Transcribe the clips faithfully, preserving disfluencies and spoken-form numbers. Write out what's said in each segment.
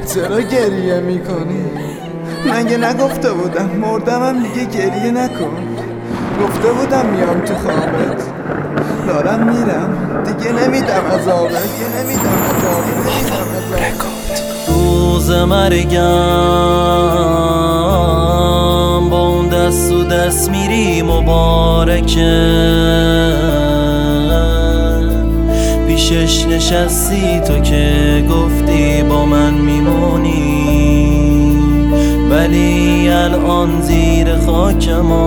چرا گریه میکنی؟ مگه نگفته بودم مردمم دیگه گریه نکن؟ گفته بودم میام تو خوابت، دارم میرم دیگه نمیدم عذابت، دیگه نمیدم عذابت، نمیدم عذابت. روز مرگم با اون دست و دست میری مبارکه، پیشش نشستی تو که گفتی با من میمونی، ولی الان زیر خاکم و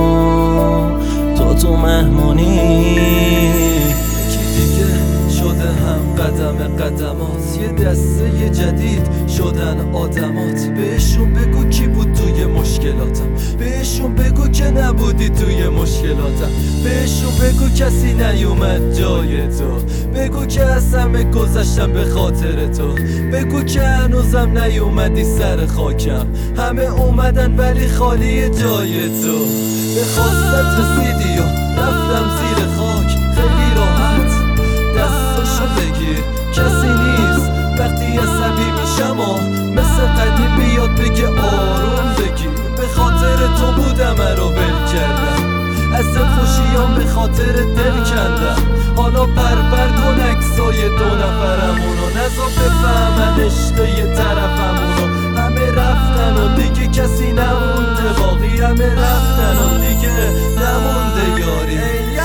تو تو مهمونی. یکی دیگه شده هم قدم قدمات، یه دسته جدید شدن آدمات. بهشون بگو کی بود توی مشکلاتم، بهشون بگو که نبودی توی مشکلاتم، بهشون بگو کسی نیومد جای تو، بگو که از همه گذشتم به خاطر تو، بگو که هنوزم نیومدی سر خاکم. همه اومدن ولی خالی جای تو. به خواستت رسیدی و رفتم زیر خاک خیلی راحت، دستاشو بگیر کسی نیست وقتی عصبی میشم و مثل قدیم بیاد بگه آروم بگیر. به خاطر تو بودم رو ول کردم، از خوشیام به خاطر دل کندم. حالا بربر کن عکسای دو نفرمونو، نزا بفهمن اشته یه طرفمونو. همه رفتن و دیگه کسی نمونده باقی، همه رفتن و دیگه نمونده یاری.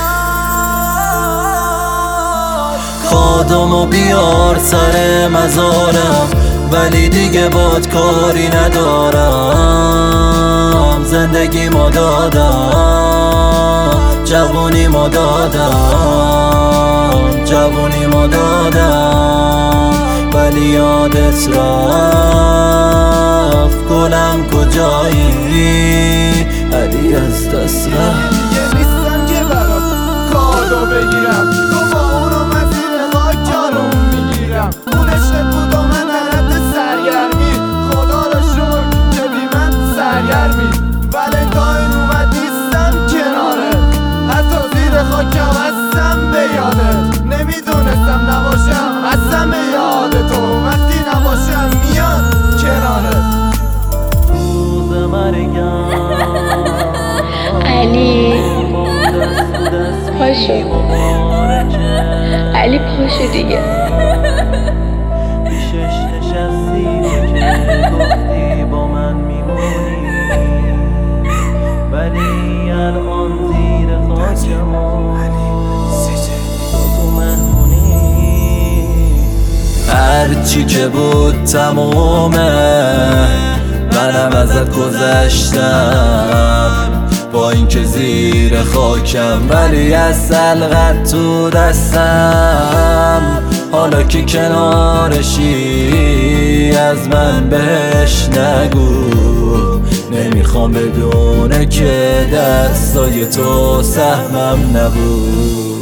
خادمو بیار سر مزارم ولی دیگه باد کاری ندارم. زندگی ما دادم، جوونی ما دادم، جوونی ما دادم، ولی یادت رفت گلم کجایی، علی از دست رفت. دیگه نیستم که برات کارو بگیرم، تو با اونو من زیر خاک کارو میگیرم. اون عشقت بود و من حالت سرگرمی، خدا رو شکر که بی من سرگرمی. ولنتاین اومد نیستم کناره، حتی زیر خاکم هستم به یادت. نمیدونستم نباشم هستم به یاد تو، وقتی نباشم میاد کناره. روز مرگم علی پاشو، علی پاشو دیگه. پیشش نشستی که گفتی با من میمونی، ولی الان زیر خاکم و تو مهمونی. هرچی که بود تمومه، منم ازت گذشتم با اینکه زیر خاکم، ولی از سلقت تو دستم. حالا که کنارشی از من بهش نگو، نمیخوام بدونه که دستای تو سهمم نبود.